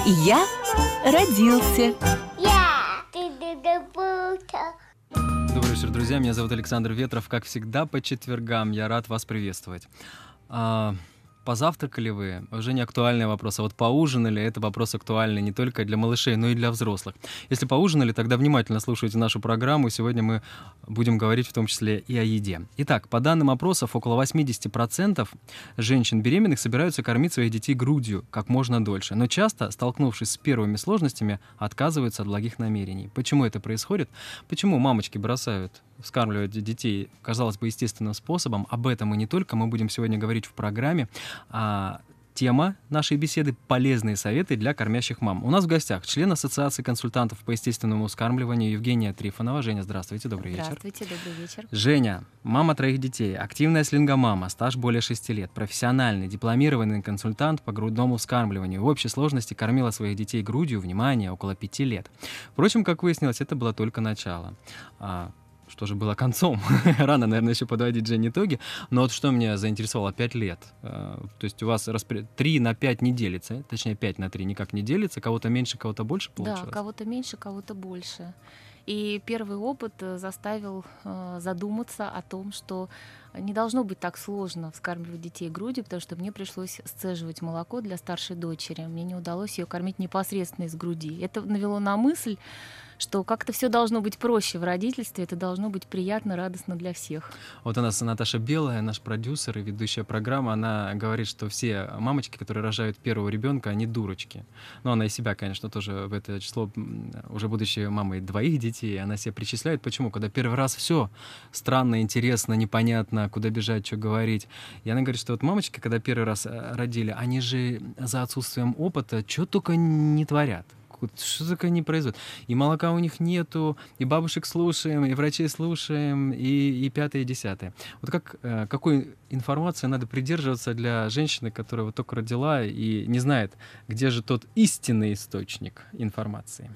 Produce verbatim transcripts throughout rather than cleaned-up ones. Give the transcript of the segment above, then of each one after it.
Я родился. Добрый вечер, друзья. Меня зовут Александр Ветров. Как всегда, по четвергам я рад вас приветствовать. А, позавтракали вы? Уже не актуальный вопрос. А вот поужинали? Это вопрос актуальный не только для малышей, но и для взрослых. Если поужинали, тогда внимательно слушайте нашу программу. Сегодня мы будем говорить в том числе и о еде. Итак, по данным опросов, около восемьдесят процентов женщин беременных собираются кормить своих детей грудью как можно дольше. Но часто, столкнувшись с первыми сложностями, отказываются от благих намерений. Почему это происходит? Почему мамочки бросают вскармливать детей, казалось бы, естественным способом? Об этом и не только мы будем сегодня говорить в программе. А тема нашей беседы — полезные советы для кормящих мам. У нас в гостях член Ассоциации консультантов по естественному вскармливанию Евгения Трифонова. Женя, здравствуйте, добрый вечер. Здравствуйте, добрый вечер. Женя, мама троих детей, активная слингомама, стаж более шести лет, профессиональный, дипломированный консультант по грудному вскармливанию. В общей сложности кормила своих детей грудью, внимание, около пяти лет. Впрочем, как выяснилось, это было только начало. А что же было концом? Рано, наверное, еще подводить, Жень, итоги. Но вот что меня заинтересовало, пять лет. То есть у вас распри... три на пять не делится, точнее пять на три никак не делится, кого-то меньше, кого-то больше получилось? Да, кого-то меньше, кого-то больше. И первый опыт заставил задуматься о том, что не должно быть так сложно вскармливать детей грудью, потому что мне пришлось сцеживать молоко для старшей дочери. Мне не удалось ее кормить непосредственно из груди. Это навело на мысль, что как-то все должно быть проще в родительстве, это должно быть приятно, радостно для всех. Вот у нас Наташа Белая, наш продюсер и ведущая программы, она говорит, что все мамочки, которые рожают первого ребенка, они дурочки. Но она и себя, конечно, тоже в это число, уже будучи мамой двоих детей, она себя причисляет. Почему? Когда первый раз все странно, интересно, непонятно, куда бежать, что говорить. И она говорит, что вот мамочки, когда первый раз родили, они же за отсутствием опыта что только не творят. Что только не произойдет. И молока у них нету, и бабушек слушаем, и врачей слушаем, и, и пятое, и десятое. Вот как, какой информации надо придерживаться для женщины, которая вот только родила и не знает, где же тот истинный источник информации?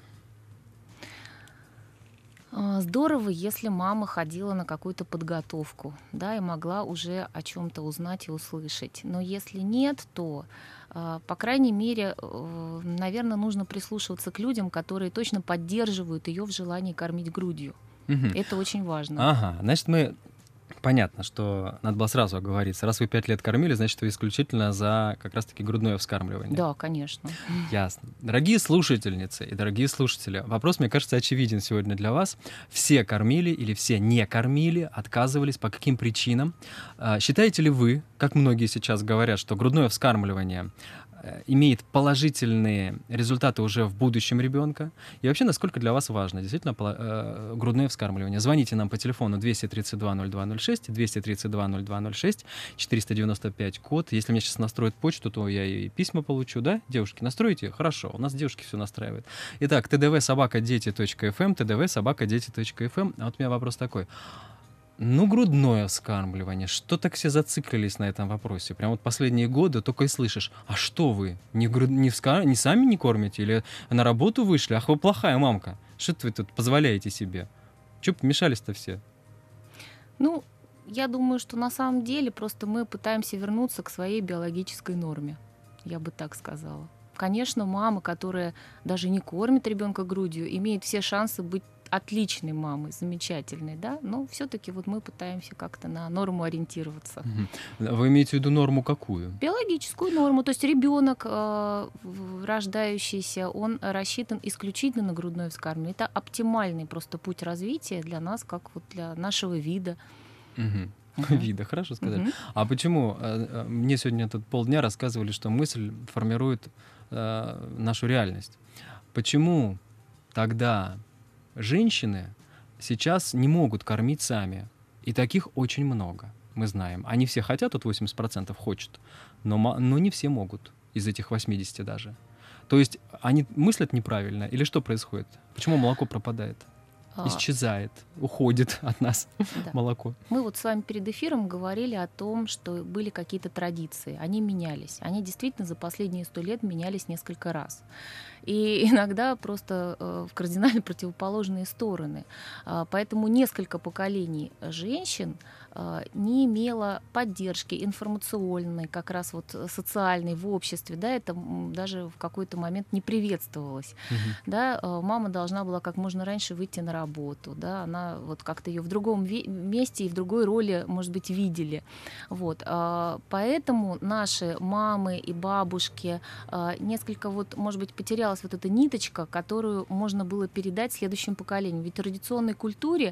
Здорово, если мама ходила на какую-то подготовку, да, и могла уже о чем-то узнать и услышать. Но если нет, то, по крайней мере, наверное, нужно прислушиваться к людям, которые точно поддерживают ее в желании кормить грудью. Угу. Это очень важно. Ага, значит, мы... Понятно, что надо было сразу оговориться. Раз вы пять лет кормили, значит, вы исключительно за как раз-таки грудное вскармливание. Да, конечно. Ясно. Дорогие слушательницы и дорогие слушатели, вопрос, мне кажется, очевиден сегодня для вас. Все кормили или все не кормили, отказывались, по каким причинам? Считаете ли вы, как многие сейчас говорят, что грудное вскармливание имеет положительные результаты уже в будущем ребенка? И вообще, насколько для вас важно действительно э, грудное вскармливание? Звоните нам по телефону двести тридцать два ноль два ноль шесть, двести тридцать два ноль два ноль шесть, четыреста девяносто пять код. Если мне сейчас настроят почту, то я и письма получу, да? Девушки, настроите? Хорошо, у нас девушки все настраивают. Итак, тэ дэ вэ собака дети точка эф эм, тэ дэ вэ собака дети точка эф эм. А вот у меня вопрос такой. Ну, грудное вскармливание. Что так все зациклились на этом вопросе? Прям вот последние годы только и слышишь. А что вы? Не, груд... не, вскар... не сами не кормите? Или на работу вышли? Ах, вы плохая мамка. Что вы тут позволяете себе? Чего помешались-то все? Ну, я думаю, что на самом деле просто мы пытаемся вернуться к своей биологической норме. Я бы так сказала. Конечно, мама, которая даже не кормит ребенка грудью, имеет все шансы быть отличной мамой, замечательной, да, но все-таки вот мы пытаемся как-то на норму ориентироваться. Вы имеете в виду норму какую? Биологическую норму, то есть ребенок э, рождающийся, он рассчитан исключительно на грудное вскармливание. Это оптимальный просто путь развития для нас, как вот для нашего вида. Угу. Uh-huh. Вида, хорошо сказали. Uh-huh. А почему? Мне сегодня тут полдня рассказывали, что мысль формирует э, нашу реальность. Почему тогда женщины сейчас не могут кормить сами? И таких очень много, мы знаем. Они все хотят, вот восемьдесят процентов хочет, но, но не все могут из этих восьмидесяти даже. То есть они мыслят неправильно или что происходит? Почему молоко пропадает? Исчезает, уходит от нас да. молоко. Мы вот с вами перед эфиром говорили о том, что были какие-то традиции, они менялись. Они действительно за последние сто лет менялись несколько раз. И иногда просто э, в кардинально противоположные стороны. Э, поэтому несколько поколений женщин не имела поддержки информационной, как раз вот социальной в обществе, да, это даже в какой-то момент не приветствовалось. Uh-huh. Да, мама должна была как можно раньше выйти на работу, да, она вот как-то ее в другом месте и в другой роли, может быть, видели. Вот. Поэтому наши мамы и бабушки несколько вот, может быть, потерялась вот эта ниточка, которую можно было передать следующим поколениям. Ведь в традиционной культуре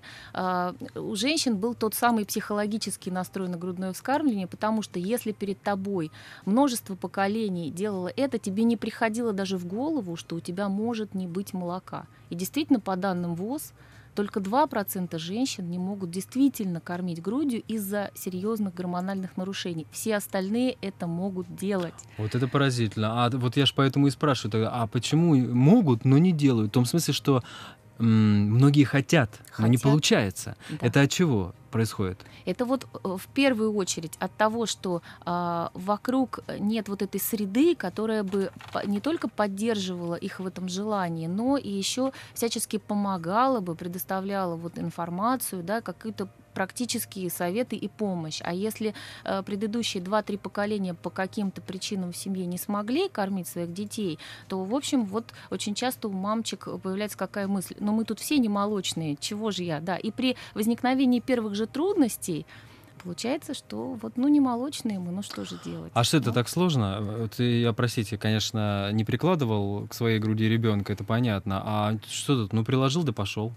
у женщин был тот самый психологический настрой на грудное вскармливание, потому что если перед тобой множество поколений делало это, тебе не приходило даже в голову, что у тебя может не быть молока. И действительно, по данным ВОЗ, только два процента женщин не могут действительно кормить грудью из-за серьезных гормональных нарушений. Все остальные это могут делать. Вот это поразительно. А вот я же поэтому и спрашиваю тогда, а почему могут, но не делают? В том смысле, что м- многие хотят, хотят, но не получается. Да. Это от чего происходит? Это вот в первую очередь от того, что э, вокруг нет вот этой среды, которая бы не только поддерживала их в этом желании, но и еще всячески помогала бы, предоставляла вот информацию, да, какие-то практические советы и помощь. А если э, предыдущие два-три поколения по каким-то причинам в семье не смогли кормить своих детей, то, в общем, вот очень часто у мамочек появляется какая мысль: ну мы тут все не молочные, чего же я? Да. И при возникновении первых же трудностей получается, что вот, ну, не молочные мы, ну что же делать? А что это ну? так сложно? Вот я, простите, конечно, не прикладывал к своей груди ребенка, это понятно. А что тут? Ну, приложил да пошел.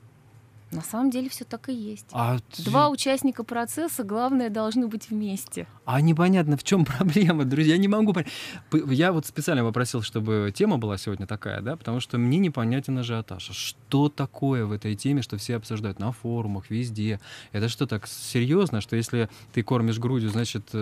На самом деле все так и есть. А Два участника процесса, главное, должны быть вместе. А непонятно, в чем проблема, друзья. Я не могу понять. Я вот специально попросил, чтобы тема была сегодня такая, да, потому что мне непонятен ажиотаж. Что такое в этой теме, что все обсуждают на форумах, везде? Это что, так серьезно, что если ты кормишь грудью, значит,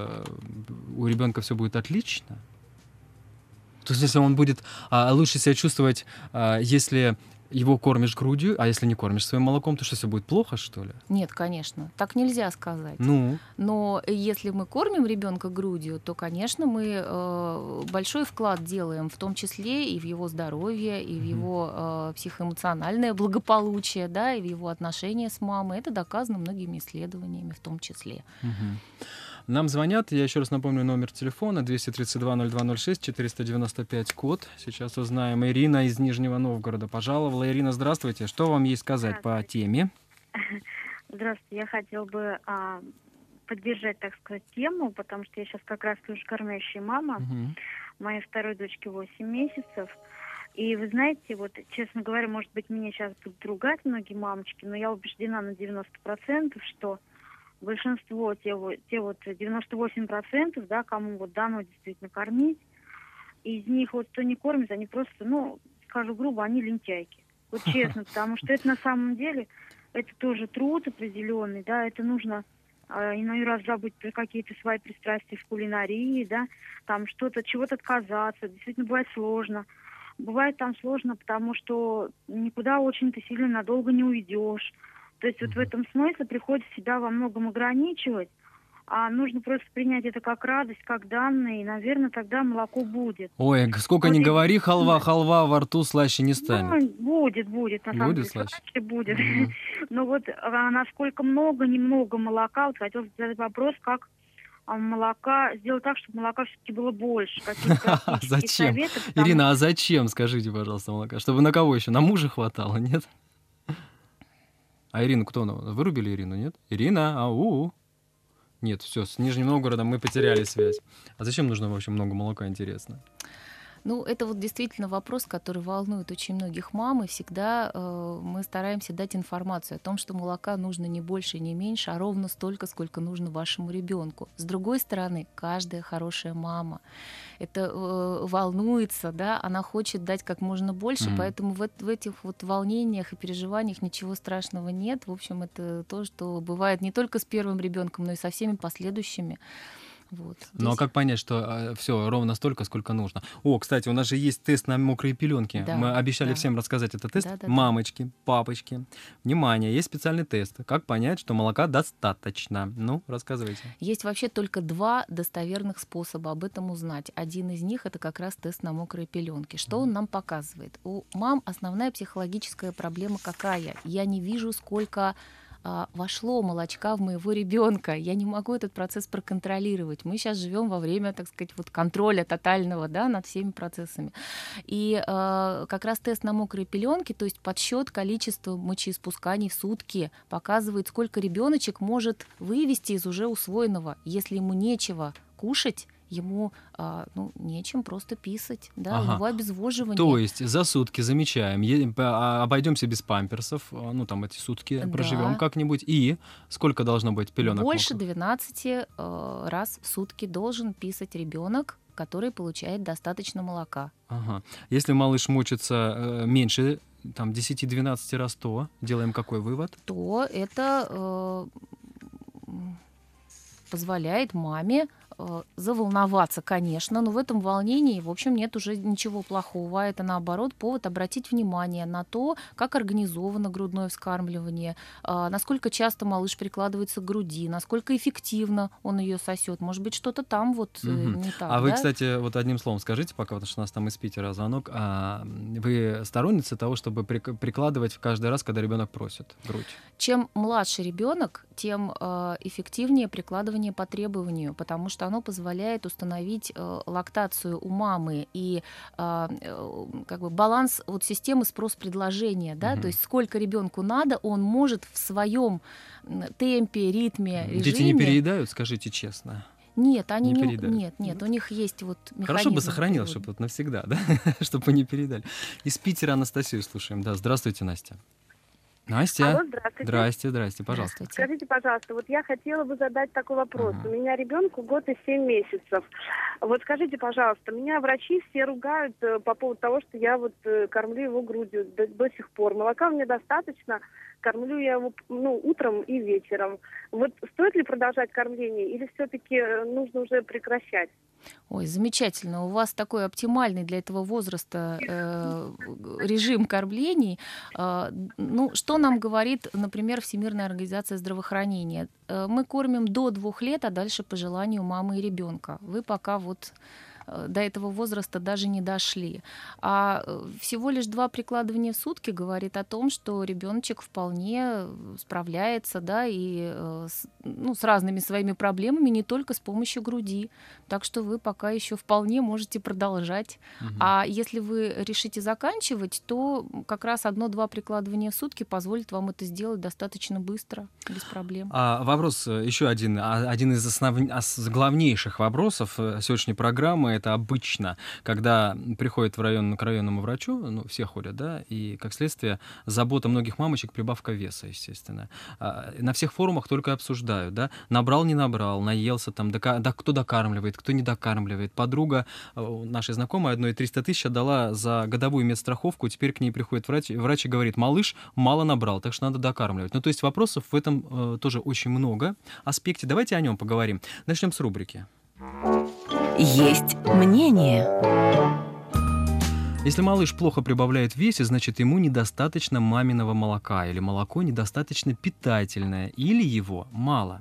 у ребенка все будет отлично? То есть, если он будет а, лучше себя чувствовать, а, если его кормишь грудью, а если не кормишь своим молоком, то что, все будет плохо, что ли? Нет, конечно, так нельзя сказать. Ну. Но если мы кормим ребенка грудью, то, конечно, мы э, большой вклад делаем, в том числе и в его здоровье, и в его э, психоэмоциональное благополучие, да, и в его отношения с мамой. Это доказано многими исследованиями, в том числе. Угу. Нам звонят, я еще раз напомню номер телефона двести тридцать два ноль два ноль шесть, четыреста девяносто пять код. Сейчас узнаем. Ирина из Нижнего Новгорода пожаловала. Ирина, здравствуйте. Что вам есть сказать по теме? Здравствуйте. Я хотела бы а, поддержать, так сказать, тему, потому что я сейчас как раз тоже кормящая мама. Угу. Моей второй дочке восемь месяцев. И вы знаете, вот, честно говоря, может быть, меня сейчас будут ругать многие мамочки, но я убеждена на девяносто процентов, что большинство, те вот, те вот девяносто восемь процентов, да, кому вот дано действительно кормить, из них вот кто не кормит, они просто, ну, скажу грубо, они лентяйки. Вот честно, потому что это на самом деле, это тоже труд определенный, да, это нужно э, иной раз забыть про какие-то свои пристрастия в кулинарии, да, там что-то, чего-то отказаться, действительно бывает сложно. Бывает там сложно, потому что никуда очень ты сильно надолго не уйдешь. То есть вот в этом смысле приходится себя во многом ограничивать, а нужно просто принять это как радость, как данное, и, наверное, тогда молоко будет. Ой, сколько вот ни и... говори, халва, халва во рту слаще не станет. Ну, будет, будет, на самом деле, слаще будет. Mm-hmm. Но вот а, насколько много, немного молока, вот хотелось задать вопрос, как а, молока, сделать так, чтобы молока все-таки было больше. Зачем? Советы, потому... Ирина, а зачем, скажите, пожалуйста, молока? Чтобы на кого еще? На мужа хватало, нет? А Ирину кто? Вырубили Ирину, нет? Ирина, ау! Нет, все, с Нижним Новгородом мы потеряли связь. А зачем нужно вообще много молока, интересно? Ну, это вот действительно вопрос, который волнует очень многих мам, и всегда э, мы стараемся дать информацию о том, что молока нужно не больше, не меньше, а ровно столько, сколько нужно вашему ребенку. С другой стороны, каждая хорошая мама это э, волнуется, да, она хочет дать как можно больше, mm-hmm. поэтому в, в этих вот волнениях и переживаниях ничего страшного нет. В общем, это то, что бывает не только с первым ребенком, но и со всеми последующими. Вот. Ну а как понять, что э, все ровно столько, сколько нужно? О, кстати, у нас же есть тест на мокрые пеленки. Да, Мы обещали да. всем рассказать этот тест. Да, да, Мамочки, папочки, внимание, есть специальный тест. Как понять, что молока достаточно? Ну, рассказывайте. Есть вообще только два достоверных способа об этом узнать. Один из них — это как раз тест на мокрые пеленки. Что он нам показывает? У мам основная психологическая проблема какая? Я не вижу, сколько а, вошло молочка в моего ребенка. Я не могу этот процесс проконтролировать. Мы сейчас живем во время, так сказать, вот контроля тотального, да, над всеми процессами. И а, как раз тест на мокрые пеленки, то есть подсчет количества мочеиспусканий в сутки, показывает, сколько ребеночек может вывести из уже усвоенного. Если ему нечего кушать, ему а, ну, нечем просто писать, да, Ага. у него обезвоживание. То есть за сутки замечаем, е- п- а- обойдемся без памперсов, а, ну там эти сутки Да. проживем как-нибудь. И сколько должно быть пеленок? Больше двенадцати э, раз в сутки должен писать ребенок, который получает достаточно молока. Ага. Если малыш мочится э, меньше, там десять-двенадцать раз, то делаем какой вывод? То это э, м, позволяет маме э, заволноваться, конечно, но в этом волнении, в общем, нет уже ничего плохого. Это, наоборот, повод обратить внимание на то, как организовано грудное вскармливание, э, насколько часто малыш прикладывается к груди, насколько эффективно он ее сосет. Может быть, что-то там вот э, Мгм. не так, А вы, да? кстати, вот одним словом скажите пока, потому что у нас там из Питера звонок, а вы сторонницы того, чтобы прик- прикладывать каждый раз, когда ребенок просит грудь? Чем младше ребенок, тем э, эффективнее прикладывание по требованию, потому что оно позволяет установить э, лактацию у мамы и э, э, как бы баланс вот системы спрос-предложения, да, Мгм. то есть сколько ребенку надо, он может в своем темпе, ритме, режиме. Дети не переедают, скажите честно. Нет, они не не, переедают? нет, нет, у них есть вот механизм. Хорошо бы сохранил, перевода. чтобы вот навсегда, да? Чтобы вы не передали. Из Питера Анастасию слушаем. Да, здравствуйте, Настя. Настя. Алло, здравствуйте. Здрасте, здрасте, пожалуйста. Здравствуйте. Скажите, пожалуйста, вот я хотела бы задать такой вопрос. Ага. У меня ребенку год и семь месяцев. Вот скажите, пожалуйста, меня врачи все ругают э, по поводу того, что я вот э, кормлю его грудью до, до сих пор. Молока мне достаточно, кормлю я его ну, утром и вечером. Вот стоит ли продолжать кормление или все-таки нужно уже прекращать? Ой, замечательно. У вас такой оптимальный для этого возраста э, режим кормлений. Э, ну, что нам говорит, например, Всемирная организация здравоохранения? Э, мы кормим до двух лет, а дальше по желанию мамы и ребенка. Вы пока вот э, до этого возраста даже не дошли. А э, всего лишь два прикладывания в сутки говорит о том, что ребеночек вполне справляется, да, и э, с, ну, с разными своими проблемами, не только с помощью груди. Так что вы пока еще вполне можете продолжать. Мгм. А если вы решите заканчивать, то как раз одно-два прикладывания в сутки позволит вам это сделать достаточно быстро, без проблем. А вопрос э, еще один, а- один из основ... ос- главнейших вопросов э, сегодняшней программы. Это обычно, когда приходят в район, к районному врачу, ну, все ходят, да, и, как следствие, забота многих мамочек — прибавка веса, естественно. А, на всех форумах только обсуждают, да, набрал, не набрал, наелся, там, дока... да, кто докармливает, кто не докармливает. Подруга э, нашей знакомой одной триста тысяч отдала за годовую медстраховку, теперь к ней приходит врач, врач и говорит: малыш мало набрал, так что надо докармливать. Ну, то есть вопросов в этом э, тоже очень много аспекте. Давайте о нем поговорим. Начнем с рубрики. Есть мнение. Если малыш плохо прибавляет в весе, значит, ему недостаточно маминого молока, или молоко недостаточно питательное, или его мало.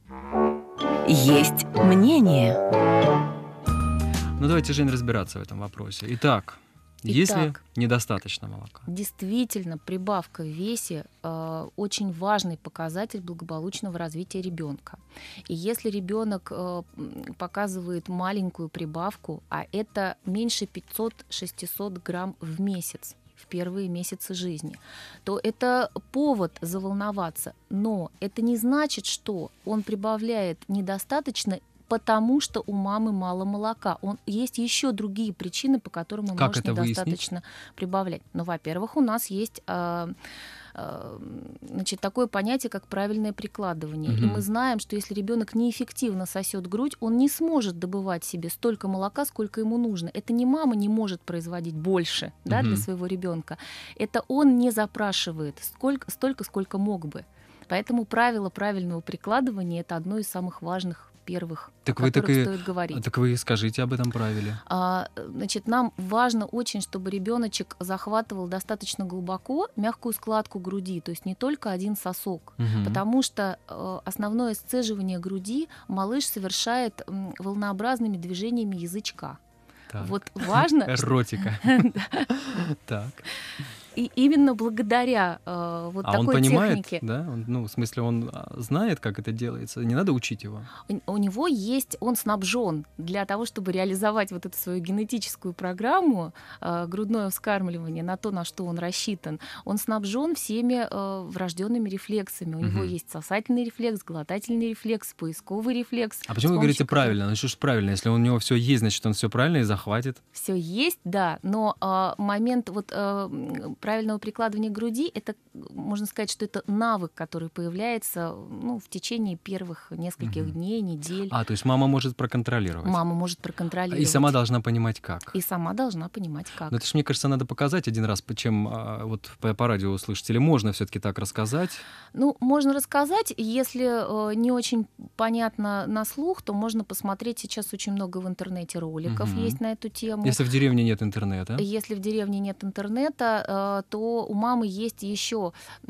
Есть мнение. Ну, давайте, Жень, разбираться в этом вопросе. Итак, если Итак. недостаточно молока. Действительно, прибавка в весе э, очень важный показатель благополучного развития ребенка. И если ребенок э, м, показывает маленькую прибавку, а это меньше пятьсот-шестьсот грамм в месяц в первые месяцы жизни, то это повод заволноваться. Но это не значит, что он прибавляет недостаточно, потому что у мамы мало молока. Он, есть еще другие причины, по которым он Как может это выяснить? недостаточно прибавлять. Ну, во-первых, у нас есть а, а, значит, такое понятие, как правильное прикладывание. И Мгм. мы знаем, что если ребенок неэффективно сосет грудь, он не сможет добывать себе столько молока, сколько ему нужно. Это не мама не может производить больше, да, для Мгм. своего ребенка. Это он не запрашивает сколько, столько, сколько мог бы. Поэтому правило правильного прикладывания — это одно из самых важных первых, Так о вы которых так и- стоит говорить. Так вы скажите об этом правиле. А, значит, нам важно очень, чтобы ребеночек захватывал достаточно глубоко мягкую складку груди, то есть не только один сосок, Мгм. потому что э, основное сцеживание груди малыш совершает м, волнообразными движениями язычка. Так. Вот важно, что- Эротика. Так. и именно благодаря э, вот а такой он понимает, технике. Да? Он, ну, в смысле, он знает, как это делается? Не надо учить его? У, у него есть, он снабжен для того, чтобы реализовать вот эту свою генетическую программу э, грудное вскармливание на то, на что он рассчитан. Он снабжен всеми э, врожденными рефлексами. У угу. него есть сосательный рефлекс, глотательный рефлекс, поисковый рефлекс. А почему вы говорите правильно? Ну что ж правильно? Если у него все есть, значит, он все правильно и захватит? Все есть, да, но э, момент вот э, правильного прикладывания груди, это, можно сказать, что это навык, который появляется, ну, в течение первых нескольких угу. дней, недель. А, то есть мама может проконтролировать? Мама может проконтролировать. И сама должна понимать, как? И сама должна понимать, как. Но это ж, мне кажется, надо показать один раз, чем а, вот по, по радио услышать. Или можно все-таки так рассказать? Ну, можно рассказать. Если э, не очень понятно на слух, то можно посмотреть. Сейчас очень много в интернете роликов угу. есть на эту тему. Если в деревне нет интернета? Если в деревне нет интернета, э, то у мамы есть еще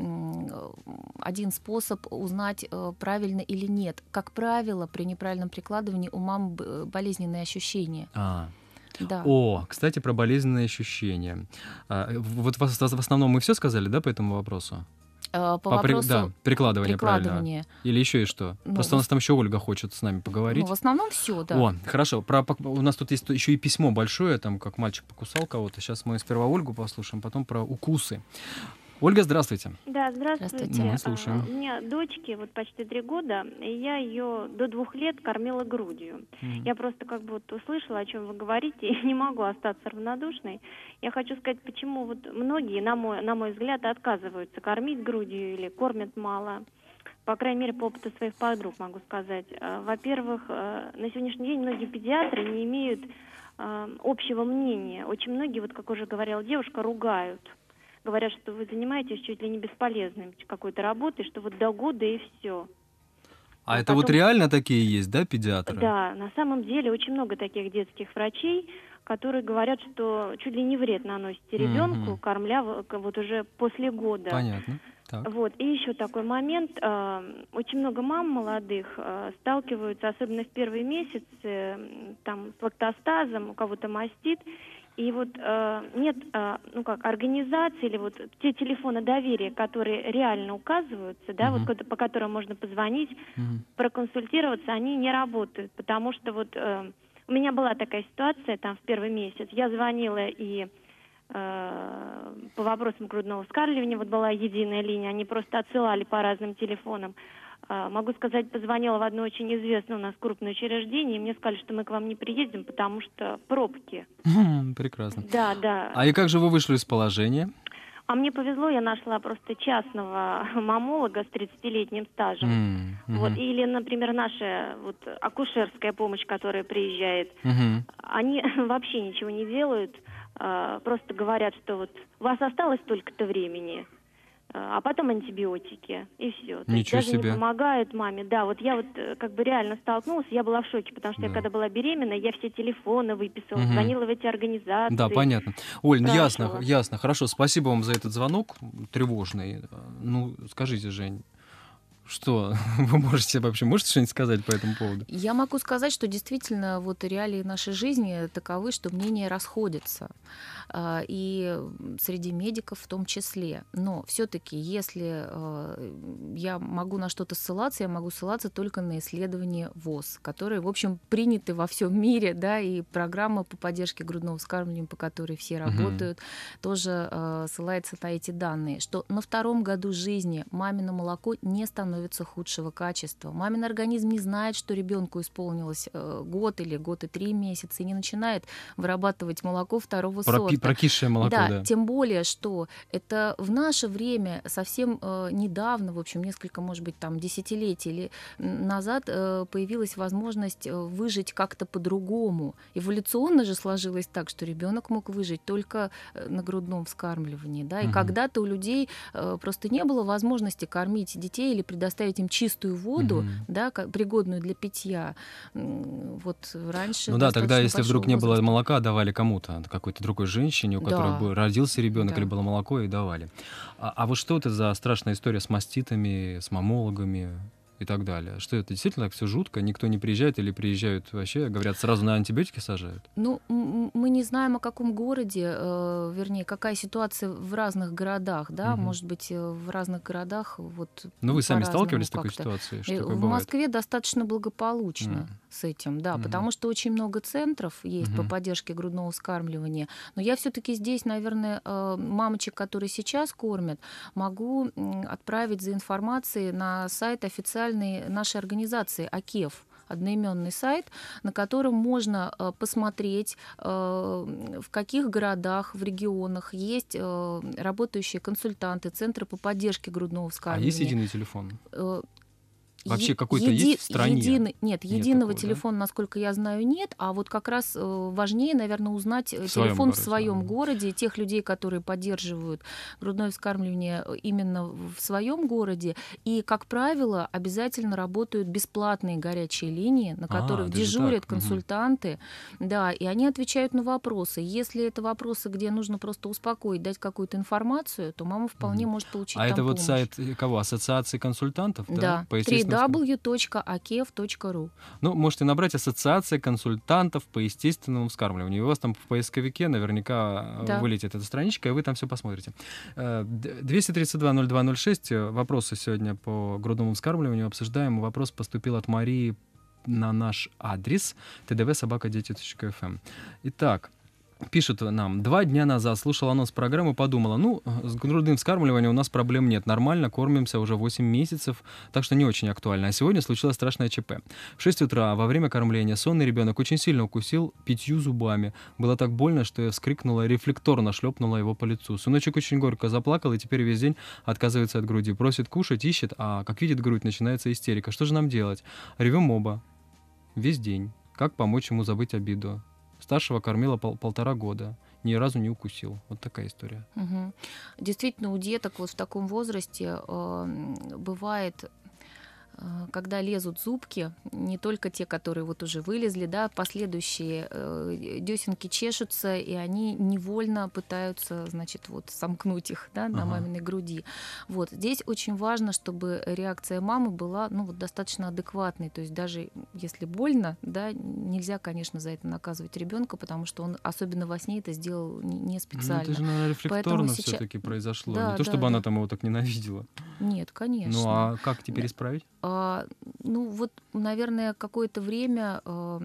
один способ узнать, правильно или нет. Как правило, при неправильном прикладывании у мам болезненные ощущения. А. Да. О, кстати, про болезненные ощущения. А, вот в основном мы все сказали, да, по этому вопросу? По по вопросу при, да, прикладывание, прикладывание. Правильно. Или еще и что? Ну, Просто у нас там еще Ольга хочет с нами поговорить. Ну, в основном все, да. О, хорошо. Про, у нас тут есть еще и письмо большое, там как мальчик покусал кого-то. Сейчас мы сперва Ольгу послушаем, потом про укусы. Ольга, здравствуйте. Да, здравствуйте. Здравствуйте. Мы слушаем. А, у меня дочке вот почти три года, и я ее до двух лет кормила грудью. Mm-hmm. Я просто как бы вот услышала, о чем вы говорите, и не могу остаться равнодушной. Я хочу сказать, почему вот многие, на мой, на мой взгляд, отказываются кормить грудью или кормят мало. По крайней мере, по опыту своих подруг могу сказать. Во-первых, на сегодняшний день многие педиатры не имеют общего мнения. Очень многие, вот как уже говорила девушка, ругают. Говорят, что вы занимаетесь чуть ли не бесполезной какой-то работой, что вот до года и все. А а это потом... вот реально такие есть, да, педиатры? Да, на самом деле очень много таких детских врачей, которые говорят, что чуть ли не вред наносите ребенку, mm-hmm. кормля вот уже после года. Понятно. Так. Вот. И еще такой момент. Очень много мам молодых сталкиваются, особенно в первые месяцы, там, с лактостазом, у кого-то мастит. И вот э, нет, э, ну как, организации или вот те телефоны доверия, которые реально указываются, да, uh-huh. вот по которым можно позвонить, uh-huh. проконсультироваться, они не работают, потому что вот э, у меня была такая ситуация там в первый месяц, я звонила и э, по вопросам грудного вскармливания, вот была единая линия, они просто отсылали по разным телефонам. Могу сказать, позвонила в одно очень известное у нас крупное учреждение, и мне сказали, что мы к вам не приедем, потому что пробки. Прекрасно. Да, да. А и как же вы вышли из положения? А мне повезло, я нашла просто частного мамолога с тридцатилетним стажем. Mm-hmm. Вот. Или, например, наша вот, акушерская помощь, которая приезжает, mm-hmm. они вообще ничего не делают, просто говорят, что вот у вас осталось столько-то времени, а потом антибиотики, и все. То есть даже себе. Не помогают маме. Да, вот я вот как бы реально столкнулась, я была в шоке, потому что да. я когда была беременна, я все телефоны выписывала, угу. звонила в эти организации. Да, понятно. Оль, ну ясно, ясно. Хорошо, спасибо вам за этот звонок тревожный. Ну, скажите, Жень, что вы можете вообще, можете что-нибудь сказать по этому поводу? Я могу сказать, что действительно вот реалии нашей жизни таковы, что мнения расходятся. И среди медиков в том числе. Но все-таки, если я могу на что-то ссылаться, я могу ссылаться только на исследования ВОЗ, которые, в общем, приняты во всем мире, да, и программа по поддержке грудного вскармливания, по которой все работают, угу. тоже ссылается на эти данные, что на втором году жизни мамино молоко не становится худшего качества. Мамин организм не знает, что ребенку исполнилось год или год и три месяца, и не начинает вырабатывать молоко второго Пропи- сорта. Прокисшее молоко, да, да. Тем более, что это в наше время совсем э, недавно, в общем, несколько, может быть, там, десятилетий или назад э, появилась возможность выжить как-то по-другому. Эволюционно же сложилось так, что ребенок мог выжить только на грудном вскармливании, да, и угу. когда-то у людей э, просто не было возможности кормить детей или предоставить им чистую воду, угу. да, пригодную для питья. Вот раньше. Ну да, тогда, если вдруг не было молока, давали кому-то, какой-то другой женщине, у которой да. родился ребенок да. или было молоко, и давали. А, а вот что это за страшная история с маститами, с мамологами? и так далее. Что это действительно так все жутко? Никто не приезжает или приезжают вообще, говорят, сразу на антибиотики сажают? Ну, мы не знаем, о каком городе, э, вернее, какая ситуация в разных городах, да, угу. Может быть, в разных городах вот. Но вы сами сталкивались с такой ситуацией? Что такое в бывает? Москве достаточно благополучно mm. с этим, да, mm-hmm. потому что очень много центров есть mm-hmm. по поддержке грудного вскармливания. Но я все-таки здесь, наверное, мамочек, которые сейчас кормят, могу отправить за информацией на сайт официальной нашей организации АКЕФ. Одноименный сайт, на котором можно э, посмотреть, э, в каких городах, в регионах есть э, работающие консультанты, центры по поддержке грудного вскармливания. А есть единый телефон? Э, Вообще какой-то Еди... есть в стране? Единый... Нет, нет единого такого, телефона, да? Насколько я знаю, нет. А вот как раз важнее, наверное, узнать в телефон в своем городе. городе, тех людей, которые поддерживают грудное вскармливание именно в своем городе. И, как правило, обязательно работают бесплатные горячие линии, на которых а, дежурят консультанты. Угу. Да, и они отвечают на вопросы. Если это вопросы, где нужно просто успокоить, дать какую-то информацию, то мама вполне угу. может получить а там это помощь. вот сайт кого? Ассоциации консультантов? Да, да? дабл ю дабл ю дабл ю точка акеф точка ру. Ну, можете набрать «Ассоциация консультантов по естественному вскармливанию». И у вас там в поисковике наверняка да. вылетит эта страничка, и вы там все посмотрите. двести тридцать два ноль два ноль шесть. Вопросы сегодня по грудному вскармливанию обсуждаем. Вопрос поступил от Марии на наш адрес тэ дэ вэ собака дети точка эф эм. Итак, пишет нам: два дня назад слушала анонс программы, подумала, ну, с грудным вскармливанием у нас проблем нет, нормально, кормимся уже восемь месяцев, так что не очень актуально. А сегодня случилось страшное ЧП. В шесть утра во время кормления сонный ребенок очень сильно укусил пятью зубами. Было так больно, что я вскрикнула и рефлекторно шлепнула его по лицу. Сыночек очень горько заплакал и теперь весь день отказывается от груди. Просит кушать, ищет, а как видит грудь, начинается истерика. Что же нам делать? Ревем оба. Весь день. Как помочь ему забыть обиду? Старшего кормила пол- полтора года, ни разу не укусил. Вот такая история. Угу. Действительно, у деток вот в таком возрасте э, бывает, э, когда лезут зубки, не только те, которые вот уже вылезли, да, последующие э, десенки чешутся, и они невольно пытаются, значит, вот сомкнуть их, да, на ага. маминой груди. Вот здесь очень важно, чтобы реакция мамы была, ну, вот достаточно адекватной. То есть даже если больно, да, нельзя, конечно, за это наказывать ребенка, потому что он, особенно во сне, это сделал не специально. Ну, это же, наверное, рефлекторно сейчас... все-таки произошло. Да, не то, да, чтобы да. она там его так ненавидела. Нет, конечно. Ну, а как теперь исправить? А, ну, вот, наверное, какое-то время а,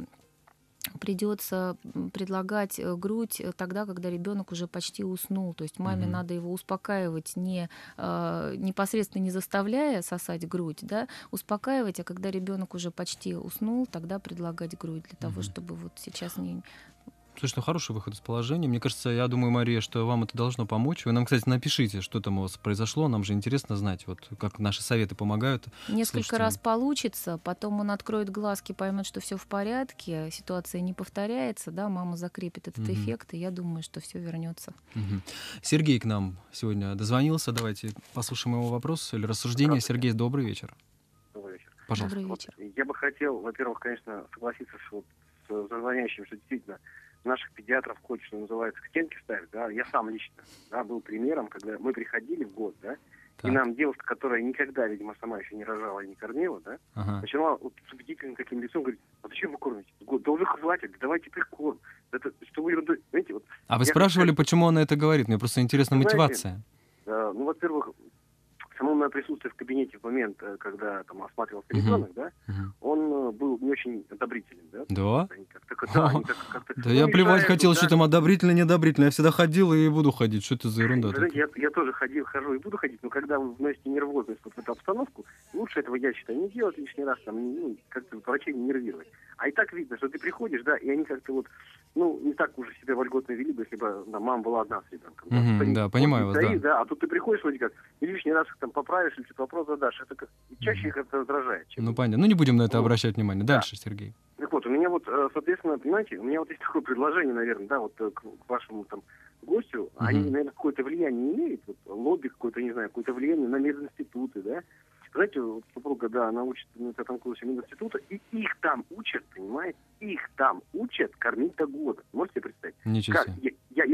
придется предлагать грудь тогда, когда ребенок уже почти уснул. То есть маме mm-hmm. надо его успокаивать, не, а, непосредственно не заставляя сосать грудь, да, успокаивать, а когда ребенок уже почти уснул, тогда предлагать грудь для того, mm-hmm. чтобы вот сейчас не... Слушай, ну хороший выход из положения. Мне кажется, я думаю, Мария, что вам это должно помочь. Вы нам, кстати, напишите, что там у вас произошло. Нам же интересно знать, вот как наши советы помогают. Несколько слушателям. раз получится, потом он откроет глазки, поймет, что все в порядке, ситуация не повторяется, да, мама закрепит этот угу. эффект, и я думаю, что все вернется. Угу. Сергей к нам сегодня дозвонился. Давайте послушаем его вопрос или рассуждение. Сергей, добрый вечер. Добрый вечер. Пожалуйста. Добрый вечер. Вот, я бы хотел, во-первых, конечно, согласиться с, вот, с звонящим, что действительно наших педиатров хочет, что называется, к стенке ставить, да, я сам лично, да, был примером, когда мы приходили в год, да, так. и нам девушка, которая никогда, видимо, сама еще не рожала и не кормила, да, ага. начала вот с убедительным таким лицом говорить: а зачем вы кормите? Да уже хватит, давайте прикорм. Это что вы ерундой, знаете, вот. А вы спрашивали, как... почему она это говорит? Мне просто интересна знаете, мотивация. Э, ну, во-первых, само мое присутствие в кабинете в момент, когда там осматривался uh-huh. ребенок, да, uh-huh. он был не очень одобрителен, да? Да? Как-то, да, они как- как-то, да ну, я плевать мешают, хотел, да. что там одобрительно, неодобрительно. Я всегда ходил и буду ходить. Что это за ерунда? Знаете, я, я тоже ходил, хожу и буду ходить, но когда вы вносите нервозность вот в эту обстановку, лучше этого, я считаю, не делать лишний раз, там, ну, как-то врачей не нервировать. А и так видно, что ты приходишь, да, и они как-то вот, ну, не так уже себя вольготно вели бы, если бы да, мама была одна с ребенком. Да, mm-hmm, стоит, да понимаю вас, стоит, да. да. А тут ты приходишь вроде как, и лишний раз их там поправишь, или что-то вопрос задашь. Это как, чаще mm-hmm. их это раздражает. Чем... Ну, понятно. Ну, не будем на это вот. обращать внимание. Дальше, да. Сергей. Так вот, у меня вот, соответственно, понимаете, у меня вот есть такое предложение, наверное, да, вот к, к вашему там гостю. Mm-hmm. Они, наверное, какое-то влияние имеют, вот, лобби какое-то, не знаю, какое-то влияние на мединституты, да. Знаете, вот супруга, да, она учится на пятом курсе мединститута, и их там учат, понимаете, их там учат кормить до года. Можете себе представить? Ничего себе. Как? Я, я, я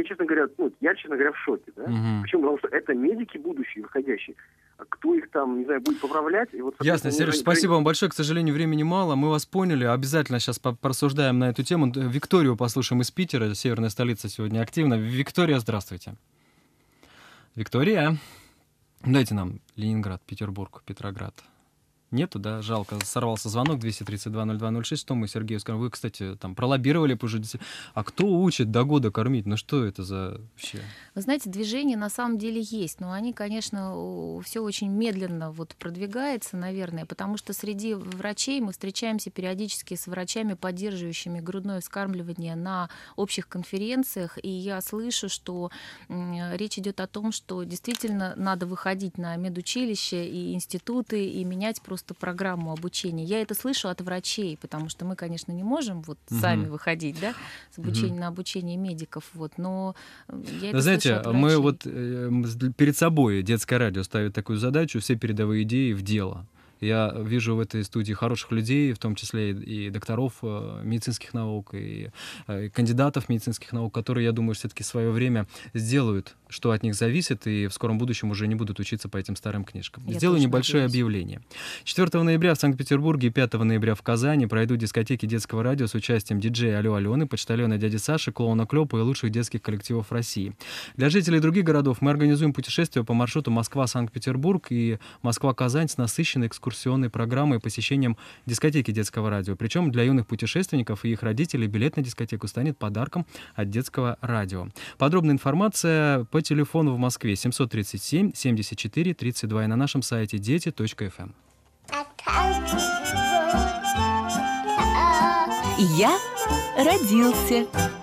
честно говоря, ну, я, честно говоря, в шоке, да. Угу. Почему? Потому что это медики будущие, выходящие. А кто их там, не знаю, будет поправлять? И вот, Ясно, Сереж, они... спасибо вам большое. К сожалению, времени мало. Мы вас поняли. Обязательно сейчас порассуждаем на эту тему. Викторию послушаем из Питера. Северная столица сегодня активна. Виктория, здравствуйте. Виктория. Дайте нам Ленинград, Петербург, Петроград. Нету, да? Жалко. Сорвался звонок двести тридцать два ноль два ноль шесть. Что мы Сергею скажем? Вы, кстати, там пролоббировали уже. А кто учит до года кормить? Ну что это за вообще? Вы знаете, движения на самом деле есть, но они, конечно, все очень медленно вот продвигается, наверное, потому что среди врачей мы встречаемся периодически с врачами, поддерживающими грудное вскармливание на общих конференциях, и я слышу, что речь идет о том, что действительно надо выходить на медучилища и институты и менять просто просто программу обучения. Я это слышу от врачей, потому что мы, конечно, не можем вот угу. сами выходить, да, с обучения угу. на обучение медиков, вот, но я это Знаете, слышу от врачей. Мы вот э, перед собой детское радио ставит такую задачу: все передовые идеи в дело. Я вижу в этой студии хороших людей, в том числе и докторов медицинских наук, и кандидатов медицинских наук, которые, я думаю, все-таки в свое время сделают, что от них зависит, и в скором будущем уже не будут учиться по этим старым книжкам. Я Сделаю небольшое надеюсь. объявление. четвёртого ноября в Санкт-Петербурге и пятого ноября в Казани пройдут дискотеки детского радио с участием диджея Алло Алены, почтальона дяди Саши, клоуна Клёпа и лучших детских коллективов России. Для жителей других городов мы организуем путешествие по маршруту Москва-Санкт-Петербург и Москва-Казань с насыщенной экскурсией экскурсионной программой и посещением дискотеки детского радио. Причем для юных путешественников и их родителей билет на дискотеку станет подарком от детского радио. Подробная информация по телефону в Москве семьсот тридцать семь семьдесят четыре тридцать два и на нашем сайте дети точка эф эм. Я родился.